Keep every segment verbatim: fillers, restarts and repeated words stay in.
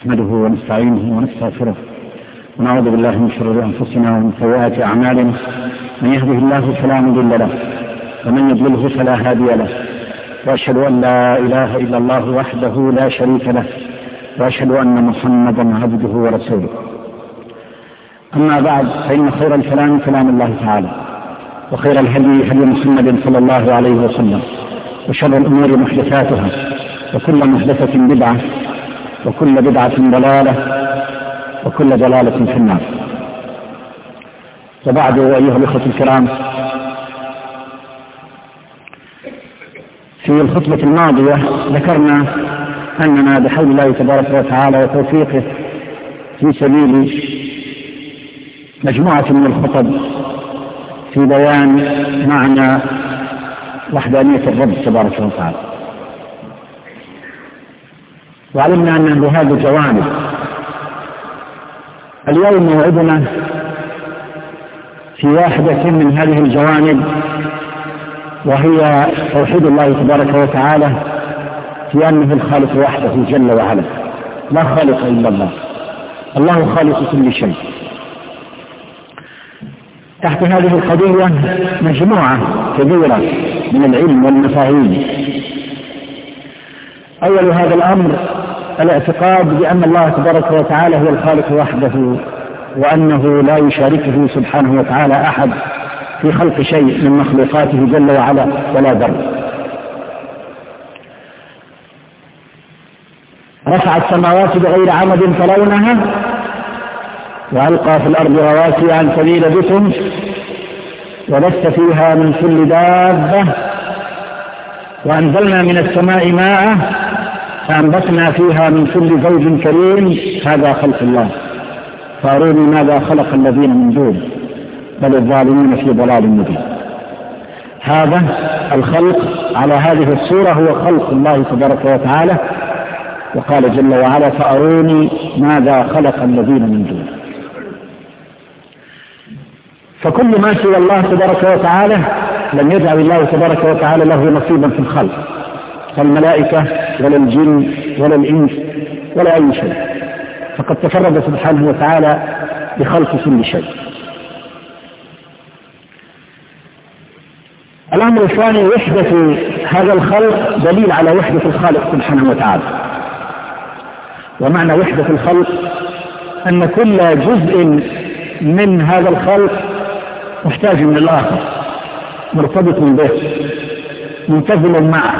نحمده ونستعينه ونستغفره ونعوذ بالله من شرور أنفسنا ومن سيئات أعمالنا. من يهده الله فلا مضل له ومن يضلله فلا هادي له، وأشهد أن لا إله إلا الله وحده لا شريك له، وأشهد أن محمدا عبده ورسوله. أما بعد، فإن خير الكلام كلام الله تعالى، وخير الهدي هدي محمد صلى الله عليه وسلم، وشر الأمور محدثاتها، وكل محدثة بدعة، وكل بدعة ضلالة، وكل ضلالة في النار. وبعد، أيها الأخوة الكرام، في الخطبة الماضية ذكرنا أننا بحول الله تبارك وتعالى وتوفيقه في سبيل مجموعة من الخطب في بيان معنى وحدانية الرب تبارك وتعالى، وعلمنا أن لهذه جوانب. اليوم موعدنا في واحدة من هذه الجوانب، وهي توحيد الله تبارك وتعالى في أنه الخالق وحده جل وعلا، لا خالق إلا الله، الله خالق كل شيء. تحت هذه القضية مجموعة كبيرة من العلم والمفاهيم. أول هذا الأمر الاعتقاد بأن الله تبارك وتعالى هو الخالق وحده، وأنه لا يشاركه سبحانه وتعالى أحد في خلق شيء من مخلوقاته جل وعلا ولا ذر. رفع السماوات بغير عمد ترونها، وألقى في الأرض رواسي أن تميد بكم، وبث فيها من كل دابة، وأنزلنا من السماء ماء فأنبتنا فيها من كل زوج كريم. هذا خلق الله، فأروني ماذا خلق الذين من دون، بل الظالمين في ضلال مبين. هذا الخلق على هذه الصورة هو خلق الله تبارك وتعالى، وقال جل وعلا: فأروني ماذا خلق الذين من دون. فكل ما سوى الله تبارك وتعالى لم يجعل الله تبارك وتعالى له نصيبا في الخلق، فالملائكة ولا الجن ولا الإنس ولا أي شيء، فقد تفرد سبحانه وتعالى بخلق كل شيء. الأمر الثاني، وحدة هذا الخلق دليل على وحدة الخالق سبحانه وتعالى. ومعنى وحدة الخلق أن كل جزء من هذا الخلق محتاج من الآخر، مرتبط به، منتظم معه،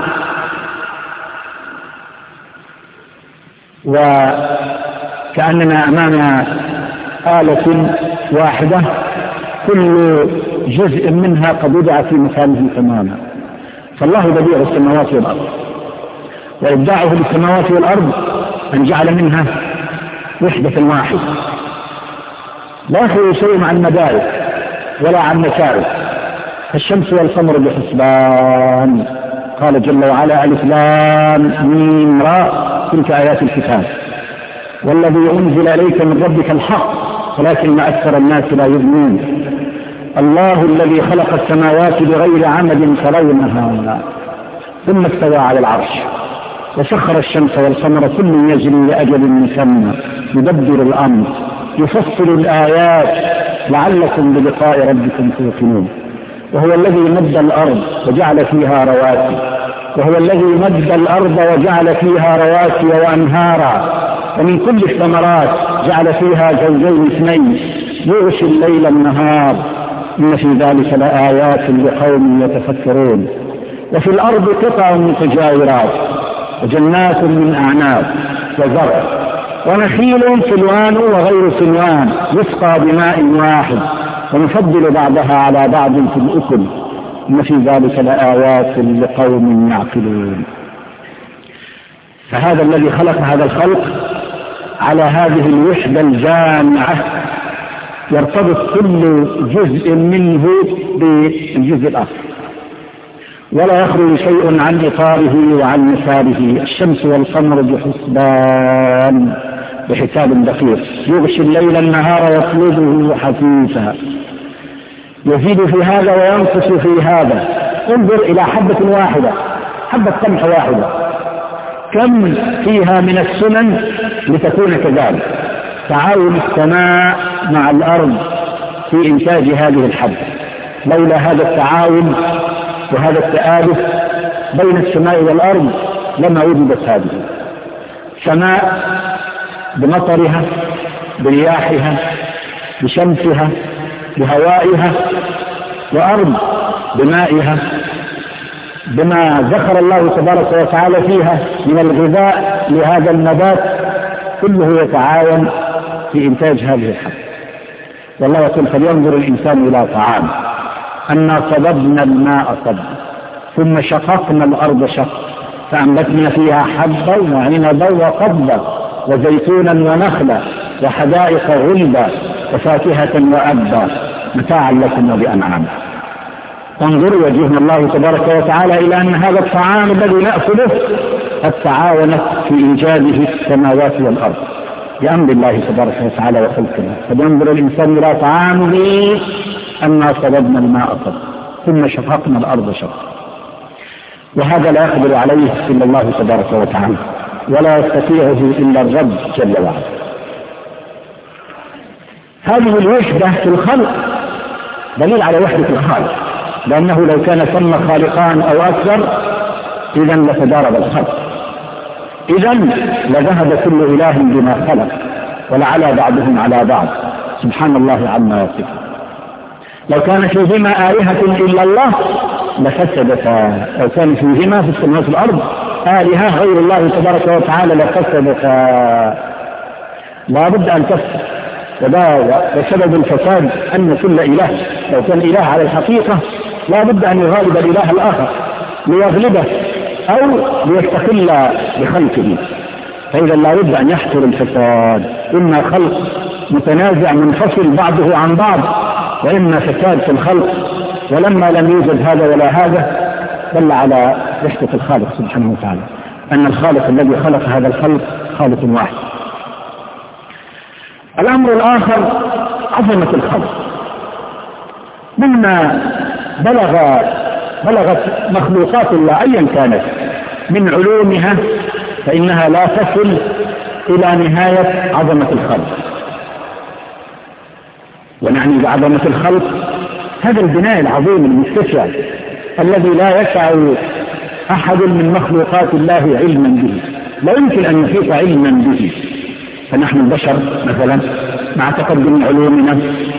وكأننا أمام آلة واحدة كل جزء منها قد وضع في مكانه تماما. فالله بديع السماوات والأرض، وإبداعه للسماوات والأرض أن جعل منها وحدة واحدة لا يخلو شيء عن مدارك ولا عن مسارك. الشمس والقمر بحسبان، قال جل وعلا: ألف لام ميم راء، تلك آيات الكتاب، والذي أنزل إليك من ربك الحق ولكن أكثر الناس لا يؤمنون. الله الذي خلق السماوات بغير عمد ترونها ثم استوى على العرش، وسخر الشمس والقمر كل يجري لأجل مسمى، يدبر الأمر، يفصل الآيات لعلكم بلقاء ربكم توقنون. وهو الذي مد الأرض وجعل فيها رواسي، وهو الذي مد الأرض وجعل فيها رواسي وأنهارا، ومن كل الثمرات جعل فيها زوجين اثنين، يغشي الليل النهار، إن في ذلك لآيات لقوم يتفكرون. وفي الأرض قطع متجاورات، وجنات من أعناب، وزرع، ونخيل صنوان وغير صنوان، يسقى بماء واحد، ونفضل بعضها على بعض في الأكل، إن في ذلك لآيات لقوم يعقلون. فهذا الذي خلق هذا الخلق على هذه الوحدة الجامعة، يرتبط كل جزء منه بالجزء الآخر، ولا يخرج شيء عن إطاره وعن مساره. الشمس والقمر بحسبان، بحساب دقيق، يغشي الليل النهار يطلبه حثيثا، يزيد في هذا وينقص في هذا. انظر إلى حبة واحدة، حبة قمح واحدة، كم فيها من السنن لتكون كذلك. تعاون السماء مع الأرض في إنتاج هذه الحبة، لولا هذا التعاون وهذا التآلف بين السماء والأرض لما وجدت هذه. سماء بمطرها، برياحها، بشمسها، بهوائها، وأرض بمائها، بما ذكر الله تبارك وتعالى فيها من الغذاء لهذا النبات، كله يتعاون في إنتاج هذه الحبة. والله يقول: فلينظر الإنسان إلى طعامه أنا صببنا الماء صبا ثم شققنا الأرض شقا فأنبتنا فيها حبا وعنبا وقضبا وزيتونا ونخلا وحدائق غلبا وفاكهة وأبا متاعا لكم ولأنعامكم. انظروا وجهنا الله تبارك وتعالى إلى أن هذا الطعام الذي نأكله قد تعاونت في إنجازه السماوات والأرض بأمر الله تبارك وتعالى وخلقه. فلينظر الإنسان إلى طعامه أنا صببنا الماء صبا ثم شققنا الأرض شقا. وهذا لا يقدر عليه إلا الله تبارك وتعالى، ولا يستطيعه إلا الرب جل وعلا. هذه الوحدة في الخلق دليل على وحدة الخالق، لأنه لو كان ثم خالقان أو أكثر إذا لتضارب الخلق، إذا لذهب كل إله بما خلق ولعلى بعضهم على بعض سبحان الله عما يصفون. لو كان فيهما آلهة إلا الله لفسدتا، لو كان فيهما في السماوات والأرض آلهة غير الله تبارك وتعالى لفسدتا، لا بد أن تفسد. وسبب الفساد أن كل إله لو كان إله على الحقيقة لا بد أن يغالب الإله الآخر ليغلبه أو ليستقل بخلقه، فإذا لا بد أن يحصل الفساد، إما خلق متنازع منفصل بعضه عن بعض، وإما فساد في الخلق. ولما لم يوجد هذا ولا هذا دل على وحدة الخالق سبحانه وتعالى، أن الخالق الذي خلق هذا الخلق خالق واحد. الأمر الآخر عظمة الخلق، مما بلغ بلغت مخلوقات الله أيا كانت من علومها فإنها لا تصل إلى نهاية عظمة الخلق. ونعني بعظمة الخلق هذا البناء العظيم المستشعر الذي لا يسع أحد من مخلوقات الله علما به، لا يمكن أن يحيط علما به. فنحن البشر مثلا مع تقدم علومنا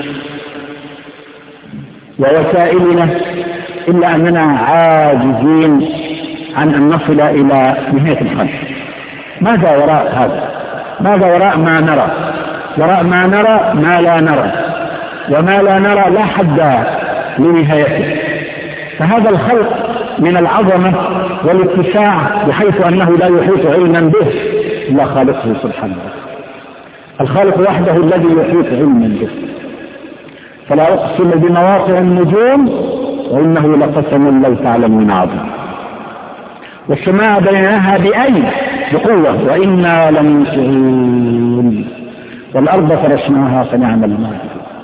ووسائلنا إلا أننا عاجزين عن أن نصل إلى نهاية الخلق. ماذا وراء هذا؟ ماذا وراء ما نرى؟ وراء ما نرى ما لا نرى، وما لا نرى لا حد لنهايته. فهذا الخلق من العظمة والاتساع بحيث أنه لا يحيط علما به إلا خالقه سبحانه. الخالق وحده الذي يحيط علما به. فلا أقسم بمواقع النجوم وإنه لقسم لو تعلمون عظيم. والسماء بنيناها بأيد بقوة وإنا لموسعون والأرض فرشناها فنعم الماء.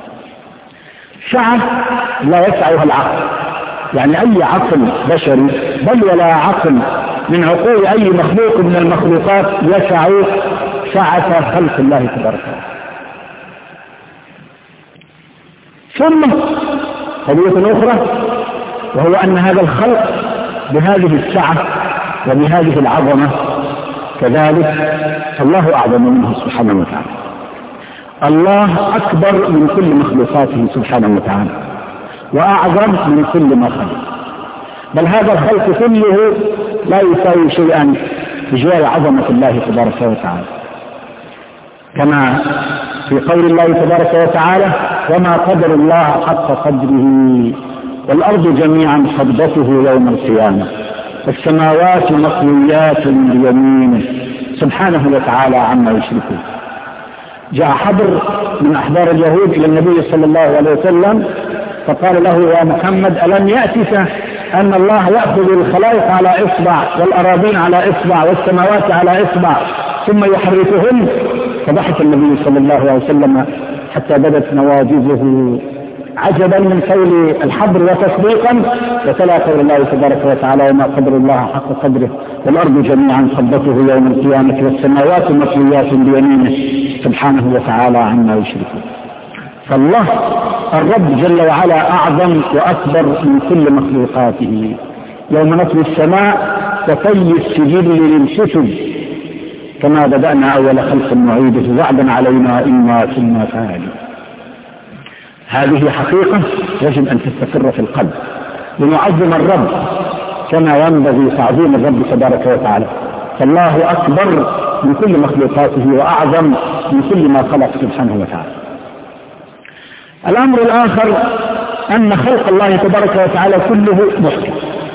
سعة لا يسعها العقل، يعني أي عقل بشري بل ولا عقل من عقول أي مخلوق من المخلوقات يسع سعة خلق الله تبارك وتعالى. ثم قضية أخرى وهو أن هذا الخلق بهذه السعة وبهذه العظمة كذلك الله أعظم منه سبحانه وتعالى. الله أكبر من كل مخلوقاته سبحانه وتعالى وأعظم من كل ما خلق، بل هذا الخلق كله لا يساوي شيئا بجوار عظمة الله تبارك وتعالى، كما في قول الله تبارك وتعالى وما قدر الله حق قدره والأرض جميعا قبضته يوم القيامة والسماوات مطويات بيمينه سبحانه وتعالى عما يشركون. جاء حبر من أحبار اليهود إلى النبي صلى الله عليه وسلم فقال له يا محمد ألم يأتك أن الله يأخذ الخلائق على إصبع والأراضين على إصبع والسماوات على إصبع ثم يحركهن؟ فضحك النبي صلى الله عليه وسلم حتى بدت نواجذه عجبا من قول الحبر وتصديقا، وتلا قول الله تبارك وتعالى وما قدر الله حق قدره والأرض جميعا قبضته يوم القيامة والسماوات مطويات بيمينه سبحانه وتعالى عما يشركون. فالله الرب جل وعلا أعظم وأكبر من كل مخلوقاته. يوم نطوي السماء وطي السجل للكتب كما بدأنا أول خلق نعيده وعدا علينا إنا كنا فاعلين. هذه حقيقة يجب أن تستقر في القلب لنعظم الرب كما ينبغي تعظيم الرب تبارك وتعالى. فالله أكبر من كل مخلوقاته وأعظم من كل ما خلق سبحانه وتعالى. الأمر الآخر أن خلق الله تبارك وتعالى كله محكم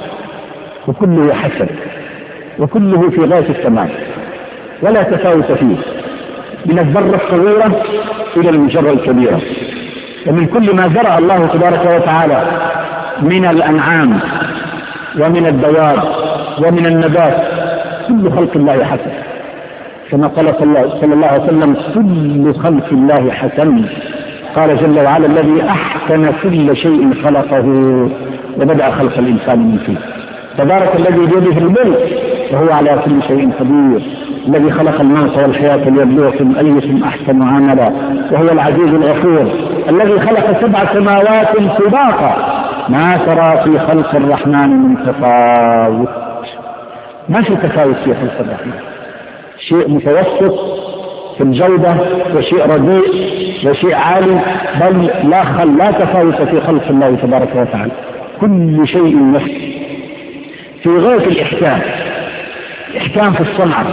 وكله حسن وكله في غاية التمام ولا تفاوت فيه، من الذرة الصغيرة إلى المجرة الكبيرة. ومن كل ما زرع الله تبارك وتعالى من الأنعام ومن الدواب ومن النبات كل خلق الله حسن، كما قال صلى الله عليه وسلم كل خلق الله حسن. قال جل وعلا الذي أحسن كل شيء خلقه وبدأ خلق الإنسان من فيه. تبارك الذي بيده الملك وهو على كل شيء قدير، الذي خلق الموت والحياة ليبلوكم أيكم أحسن عملا وهو العزيز الغفور، الذي خلق سبع سماوات طباقا ما ترى في خلق الرحمن من تفاوت. ما في تفاوت في خلق الرحمن، شيء متوسط في الجودة وشيء رديء وشيء عالي، بل لا خل لا تفاوت في خلق الله تبارك وتعالى. كل شيء نفس في غاية الإحكام، إحكام في الصنعة،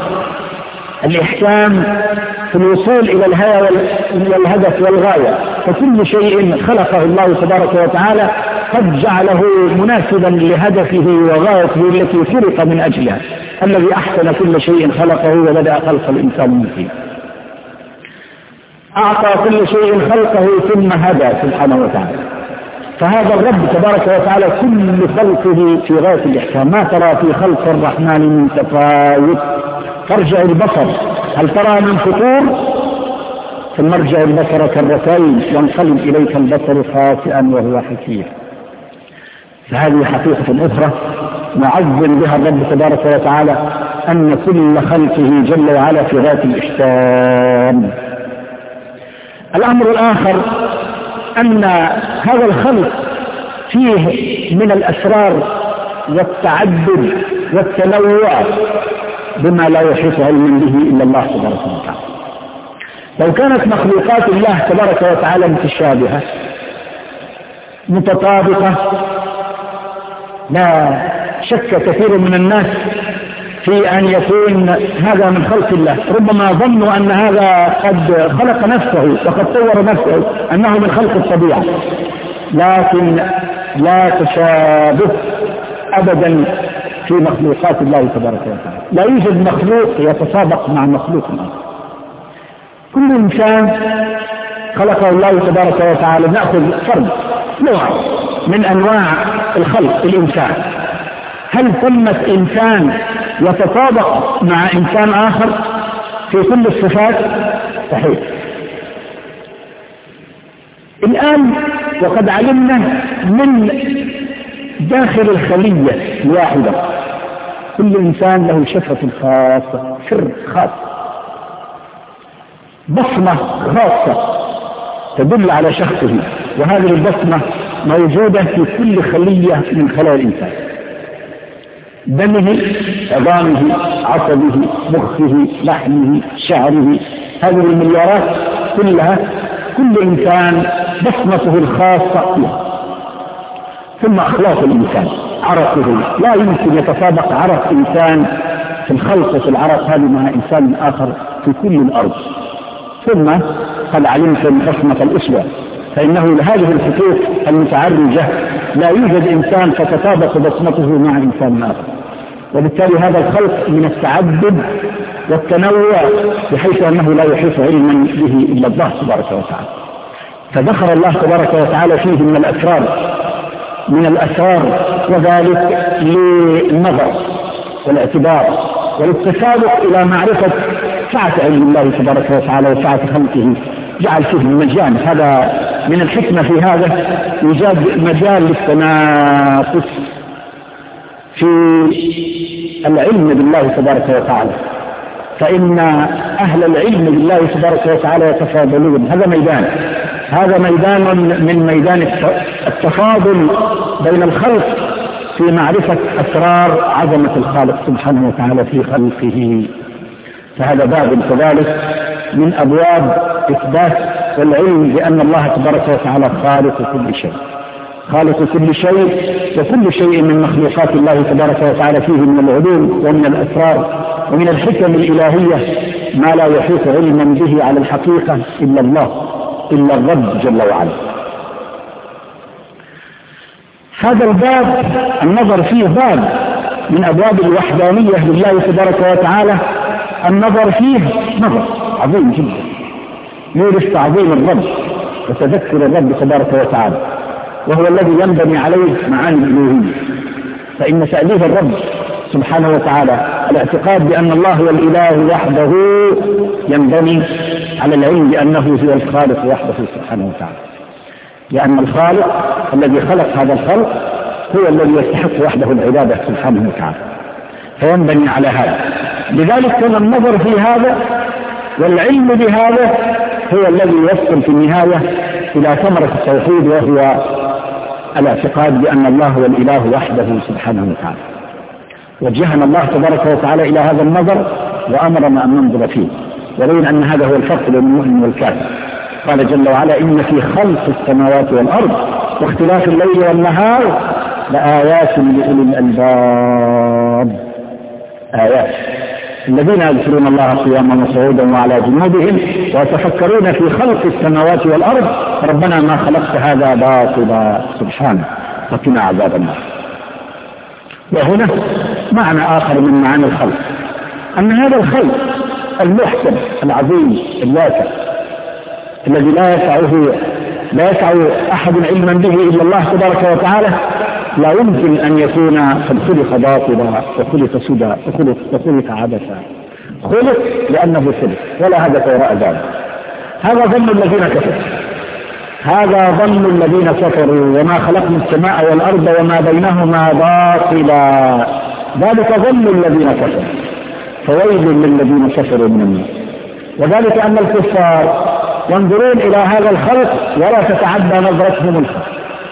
الإحكام في الوصول إلى الهدف والغاية. فكل شيء خلقه الله تبارك وتعالى قد جعله مناسبا لهدفه وغايته التي خلق من أجلها، الذي أحسن كل شيء خلقه وبدأ خلق الإنسان من فيه. أعطى كل شيء خلقه ثم هدى سبحانه وتعالى. فهذا الرب تبارك وتعالى كل خلقه في غاية الإحكام. ما ترى في خلق الرحمن من تفاوت. ترجع البصر هل ترى من فطور؟ ثم ارجع البصر كرتين ينقلب إليك البصر خاسئا وهو حسير. فهذه حقيقة أخرى نعظم بها الرب تبارك وتعالى أن كل خلقه جل وعلا في غاية الإحكام. الأمر الآخر أن هذا الخلق فيه من الأسرار والتعدد والتنوع بما لا يحيط علم به إلا الله تبارك وتعالى. لو كانت مخلوقات الله تبارك وتعالى متشابهة متطابقة لا شك كثير من الناس في أن يكون هذا من خلق الله. ربما ظنوا أن هذا قد خلق نفسه وقد طور نفسه أنه من خلق الطبيعة، لكن لا تشابه أبدا في مخلوقات الله تبارك وتعالى. لا يوجد مخلوق يتسابق مع مخلوق آخر. كل إنسان خلقه الله تبارك وتعالى. نأخذ فرد نوع من أنواع الخلق الإنسان، هل ثمة إنسان يتطابق مع إنسان آخر في كل الصفات؟ صحيح. الآن وقد علمنا من داخل الخلية الواحدة كل إنسان له شفرة خاصة، سر خاص، بصمة خاصة تدل على شخصه، وهذه البصمة موجودة في كل خلية من خلايا الإنسان، دمه، عظامه، عصبه، مخه، لحمه، شعره، هذه المليارات كلها كل إنسان بصمته الخاصة فيها. ثم أخلاق الإنسان، عرقه، لا يمكن يتطابق عرق إنسان في الخلق في العرق هذه مع إنسان آخر في كل الأرض. ثم قد علمتم بصمة الأسوة، فإنه لهذه الخطوط المتعرجة لا يوجد إنسان تتطابق بصمته مع إنسان آخر، وبالتالي هذا الخلق من التعدد والتنوع بحيث أنه لا يحيط علما به إلا الله تبارك وتعالى. فذكر الله تبارك وتعالى فيه من الأسرار من الأسرار وذلك للنظر والاعتبار والتسابق إلى معرفة سعة علم الله تبارك وتعالى وسعة خلقه. جعل فيه مجال، هذا من الحكمة في هذا، يوجد مجال للتنافس في العلم بالله تبارك وتعالى، فإن أهل العلم بالله تبارك وتعالى يتفاضلون. هذا ميدان هذا ميدان من ميدان التفاضل بين الخلق في معرفة أسرار عظمة الخالق سبحانه وتعالى في خلقه. فهذا باب كذلك من أبواب إثبات العلم بأن الله تبارك وتعالى خالق كل شيء خالق كل شيء وكل شيء من مخلوقات الله تبارك وتعالى فيه من العلوم ومن الأسرار ومن الحكم الإلهية ما لا يحيط علما به على الحقيقة إلا الله إلا الرب جل وعلا. هذا الباب النظر فيه باب من أبواب الوحدانية لله تبارك وتعالى. النظر فيه نظر عظيم جدا يورث تعظيم الرب وتذكر الرب تبارك وتعالى، وهو الذي ينبني عليه معاني الألوهية. فإن تأليف الرب سبحانه وتعالى الاعتقاد بأن الله هو الإله وحده ينبني على العلم بأنه هو الخالق وحده سبحانه وتعالى، لأن الخالق الذي خلق هذا الخلق هو الذي يستحق وحده العبادة سبحانه وتعالى، فينبني على هذا. لذلك كان النظر في هذا والعلم بهذا هو الذي يوصل في النهاية إلى ثمرة التوحيد، وهو الاعتقاد بأن الله هو الإله وحده سبحانه وتعالى. وجهنا الله تبارك وتعالى إلى هذا النظر وأمرنا أن ننظر فيه، وبين أن هذا هو الفرق بين المؤمن والكافر. قال جل وعلا: إن في خلق السماوات والأرض واختلاف الليل والنهار لآيات لأولي الألباب. آيات الذين يذكرون الله قياما وقعودا وعلى جنوبهم ويتفكرون في خلق السماوات والأرض ربنا ما خلقت هذا باطلا سبحانه وقنا عذاب النار. وهنا معنى آخر من معاني الخلق، أن هذا الخلق المحكم العظيم الواسع الذي لا يسعه لا يسع أحد علما به إلا الله تبارك وتعالى لا يمكن أن يكون قد خلق باطلا وخلق سدى وخلق, وخلق عبثا. خلق لأنه خلق ولا هدف وراء ذلك. هذا ظن الذين كفروا هذا ظن الذين كفروا وما خلقنا السماء والأرض وما بينهما باطلا ذلك ظن الذين كفروا فويل للذين كفروا من النار. وذلك أن الكفار ينظرون إلى هذا الخلق ولا تتعدى نظرتهم الخلق.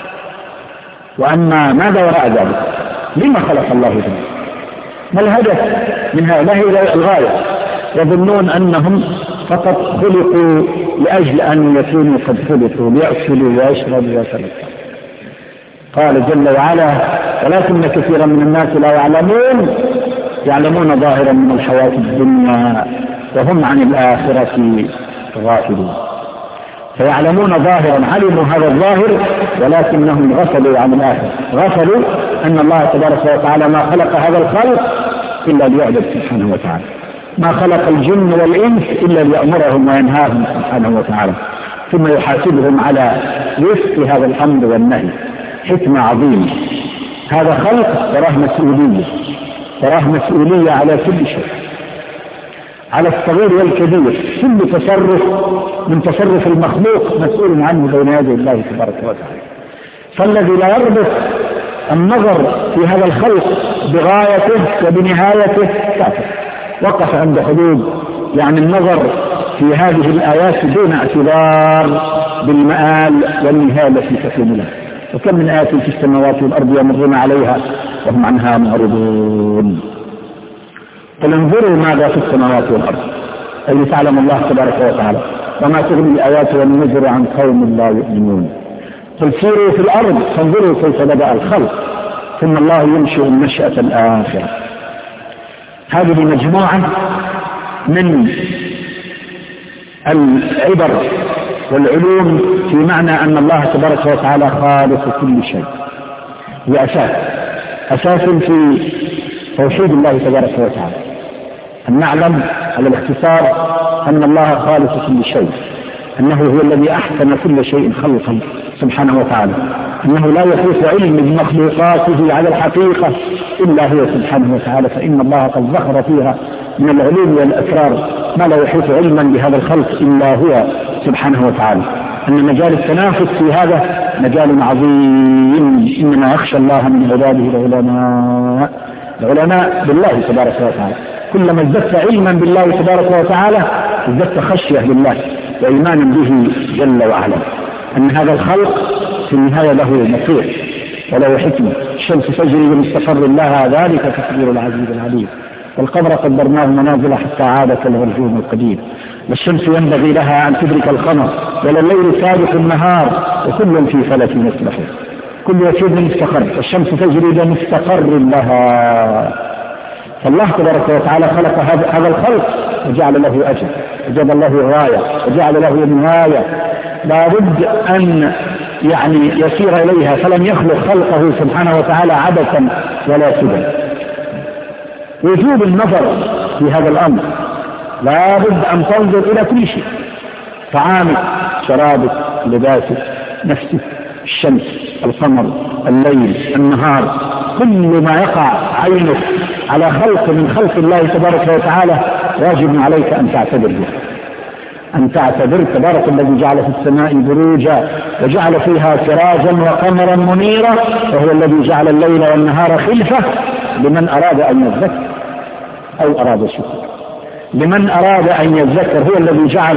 وأما ماذا وراء ذلك؟ لما خلق الله ذلك؟ ما الهدف من هذه الغاية؟ يظنون أنهم فقط خلقوا لأجل أن يكونوا قد خلقوا ليأكلوا ويشربوا ويتمتعوا. قال جل وعلا: ولكن كثيرا من الناس لا يعلمون يعلمون ظاهرا من الحياة الدنيا وهم عن الآخرة غافلون. فيعلمون ظاهرا، علموا هذا الظاهر ولكنهم غفلوا عن الآخرة، غفلوا أن الله تبارك وتعالى ما خلق هذا الخلق إلا ليعبد سبحانه وتعالى، ما خلق الجن والإنس إلا ليأمرهم وينهاهم سبحانه وتعالى، ثم يحاسبهم على وفق هذا الأمر والنهي. حكمة عظيمة. هذا خلق وراه مسؤولية، وراه مسؤولية على كل شيء، على الصغير والكبير. كل تصرف من تصرف المخلوق مسؤول عنه بين يدي الله تبارك وتعالى. فالذي لا يربط النظر في هذا الخلق بغايته وبنهايته كافر، وقف عند حدود يعني النظر في هذه الآيات دون اعتبار بالمآل والنهاية التي تكون له. وكم من آيات في السماوات والأرض يمرون عليها وهم عنها معرضون. قل انظروا ماذا في السماوات والأرض أي تعلم الله تبارك وتعالى وما تغني الآيات والنذر عن قوم لا يؤمنون. قل سيروا في الأرض فانظروا كيف بدأ الخلق ثم الله ينشئ النشأة الآخرة. هذه مجموعة من العبر والعلوم في معنى أن الله تبارك وتعالى خالق كل شيء، وأساس أساس في توحيد الله تبارك وتعالى. أن نعلم على الاختصار أن الله خالق كل شيء، أنه هو الذي أحسن كل شيء خلقا سبحانه وتعالى، أنه لا يحيط علم بمخلوقاته على الحقيقة إلا هو سبحانه وتعالى، فإن الله قد ذكر فيها من العلوم والأسرار ما لا يحيط علما بهذا الخلق إلا هو سبحانه وتعالى. أن مجال التنافس في هذا مجال عظيم، إنما يخشى الله من عباده العلماء. العلماء بالله تبارك وتعالى، كلما ازددت علما بالله تبارك وتعالى ازددت خشية لله وإيمانا به جل وعلا، أن هذا الخلق في النهاية له مصير وله حكمة. الشمس تجري بمستقر لها، ذلك تقدير العزيز العليم. والقمر قدرناه منازل حتى عاد كالعرجون القديم. والشمس ينبغي لها أن تدرك القمر، ولا الليل سابق النهار، وكل في فلك يسبحون، كل يسير بمستقر. والشمس تجري بمستقر لها. فالله تبارك وتعالى خلق هذا الخلق وجعل له أجل، وجعل له غاية، وجعل له نهاية لا بد أن يعني يسير إليها، فلم يخلق خلقه سبحانه وتعالى عبثا ولا سدى. وجوب النظر في هذا الأمر، لا بد أن تنظر إلى كل شيء، طعامك، شرابك، لباسك، نفسك، الشمس، القمر، الليل، النهار، كل ما يقع عينك على خلق من خلق الله تبارك وتعالى واجب عليك أن تعتبر به، أن تعتبر تبارك الذي جعل في السماء بروجا وجعل فيها سراجا وقمرا منيرا، وهو الذي جعل الليل والنهار خلفة لمن أراد أن يذكر أو أراد شكر. لمن أراد أن يذكر هو الذي جعل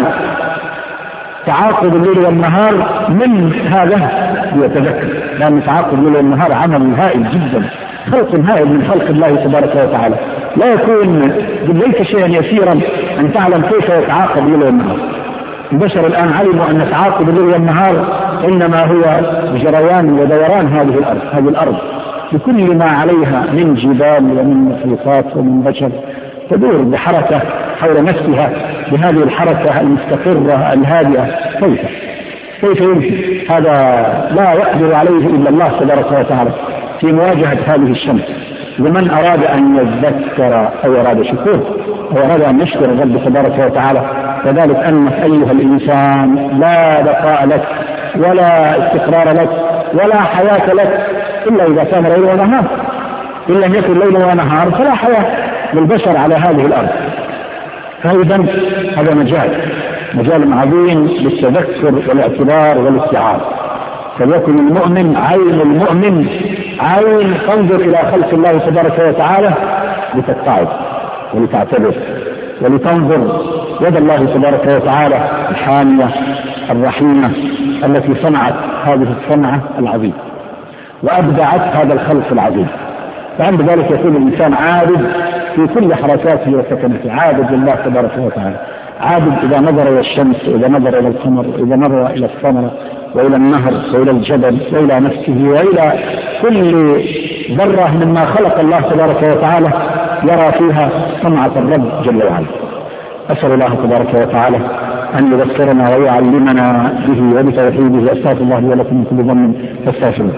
تعاقب الليل والنهار من هذا ليتذكر، لأن تعاقب الليل والنهار عمل هائل جدا، خلق هائل من خلق الله تبارك وتعالى. لا يكون ليس شيئا يسيرا أن تعلم كيف يتعاقب الليل والنهار. البشر الآن علموا أن تعاقب الليل والنهار إنما هو جريان ودوران هذه الأرض هذه الأرض بكل ما عليها من جبال ومن محيطات ومن بشر، تدور بحركة حول نفسها بهذه الحركة المستقرة الهادئة. كيف كيف يمكن هذا؟ لا يقدر عليه إلا الله تبارك وتعالى في مواجهة هذه الشمس. لمن أراد أن يذكر أو أراد شكور أو أراد أن يشكر الرب تبارك وتعالى، كذلك أنك أيها الإنسان لا بقاء لك ولا استقرار لك ولا حياة لك إلا إذا كان ليل ونهار. إن لم يكن ليل ونهار فلا حياة للبشر على هذه الأرض. فإذا هذا مجال مجال عظيم للتذكر والاعتبار والاستيعاب. فليكن المؤمن عين المؤمن عين تنظر إلى خلق الله تبارك وتعالى لتتعظ ولتعتبر ولتنظر يد الله تبارك وتعالى الحامية الرحيمة التي صنعت هذه الصنعة العظيمة وأبدعت هذا الخلق العظيم. فعند ذلك يكون الإنسان عابد في كل حركاته وسكنته، عابد لله تبارك وتعالى، عابد إذا نظر إلى الشمس، إذا نظر إلى القمر، إذا نظر إلى الثمرة وإلى النهر وإلى الجبل وإلى نفسه وإلى كل ذرة مما خلق الله تبارك وتعالى يرى فيها صنعة الرب جل وعلا. أسأل الله تبارك وتعالى أن يذكرنا ويعلمنا به وبتوحيده. أستغفر الله لي ولكم من كل ذنب فاستغفروه.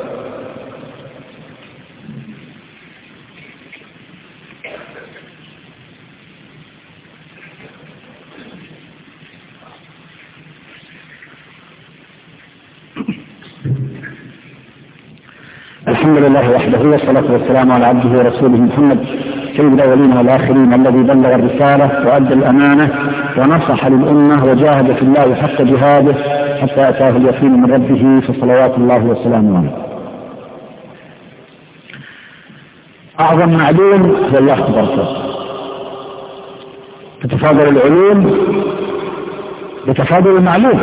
الحمد لله وحده، والصلاة والسلام على عبده ورسوله محمد سيد الأولين والآخرين، الذي بلغ الرسالة وأدى الأمانة ونصح للأمة وجاهد في الله حق جهاده حتى أتاه اليقين من ربه، فصلوات الله وسلامه عليه. أعظم معلوم هو الله تبارك وتعالى. تتفاضل العلوم بتفاضل المعلوم،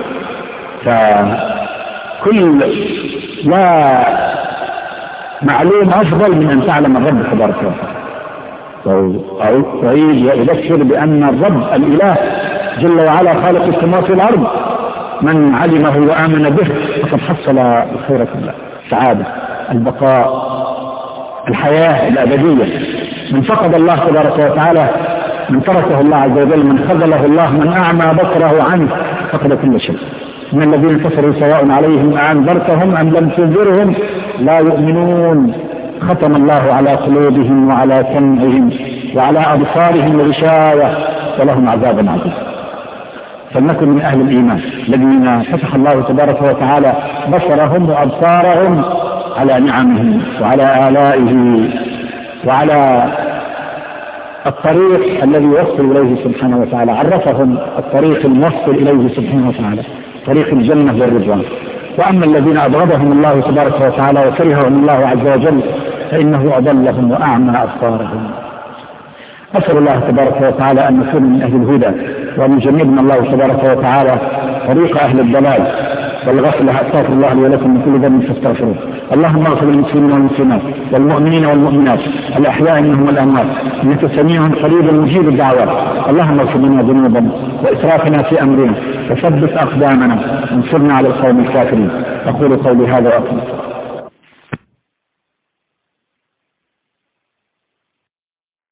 فكل لا معلوم أفضل من أن تعلم الرب تبارك وتعالى. وأعيد وأذكر بأن الرب الإله جل وعلا خالق السماوات والأرض، من علمه وآمن به فقد حصل الخير كله، السعادة، البقاء، الحياة الأبدية. من فقد الله تبارك وتعالى، من تركه الله عز وجل، من خذله الله، من أعمى بصره عنه فقد كل شيء. من الذين كفروا سواء عليهم أنذرتهم أم لم تنذرهم لا يؤمنون، ختم الله على قلوبهم وعلى سمعهم وعلى أبصارهم غشاوة ولهم عذاب عظيم. فلنكن من أهل الإيمان الذين فتح الله تبارك وتعالى بصرهم وأبصارهم على نعمه وعلى آلائه وعلى الطريق الذي يوصل إليه سبحانه وتعالى. عرفهم الطريق الموصل إليه سبحانه وتعالى، طريق الجنة والرضوان. وأما الذين أبغضهم الله تبارك وتعالى وكرههم الله عز وجل فإنه أضلهم وأعمى أبصارهم. أسأل الله تبارك وتعالى أن نكون من أهل الهدى وأن يجنبنا الله تبارك وتعالى طريق أهل الضلال والغفلة. أستغفر الله لي ولكم من كل ذنب فاستغفروه. اللهم اغفر للمسلمين والمسلمات والمؤمنين والمؤمنات الأحياء منهم والأموات إنك سميع قريب مجيب الدعوات. اللهم اغفر لنا ذنوبنا وإسرافنا في أمرنا وثبت أقدامنا وانصرنا على القوم الكافرين. أقول قولي هذا وأقول